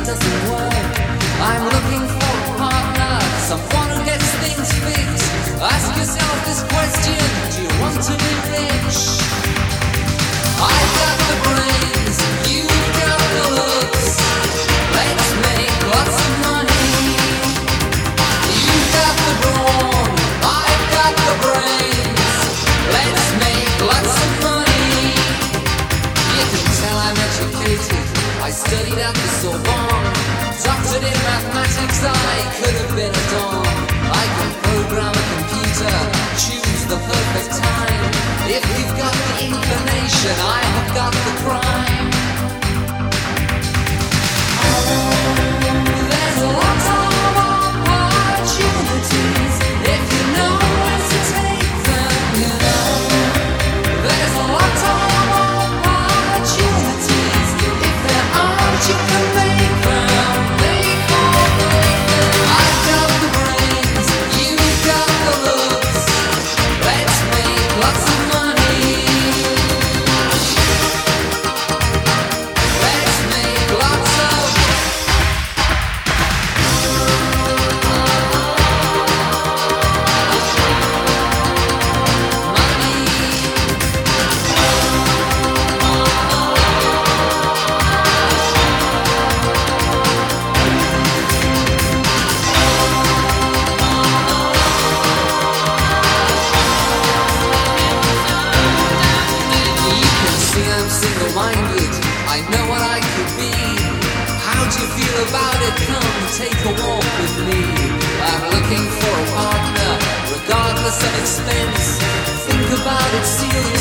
doesn't work. I'm looking for a partner, someone who gets things fixed. Ask yourself this question: do you want to be rich? I've got the brains, you've got the looks. Let's make lots of money. You've got the brawn, I've got the brains. Let's make lots of money. You can tell I'm educated, I studied at the Sorbonne. Doctored in mathematics, I could have been a don. I can program a computer, choose the perfect time. If you've got the inclination, I have got the crime. There's a lot of opportunities if you know where to take them, you know. There's a lot of opportunities. If there aren't, you can make them. I've got the brains, you've got the looks. Let's make lots of money. Let's make lots of money. I'm single-minded, I know what I could be. How do you feel about it? Come take a walk with me. I'm looking for a partner, regardless of expense. Think about it seriously.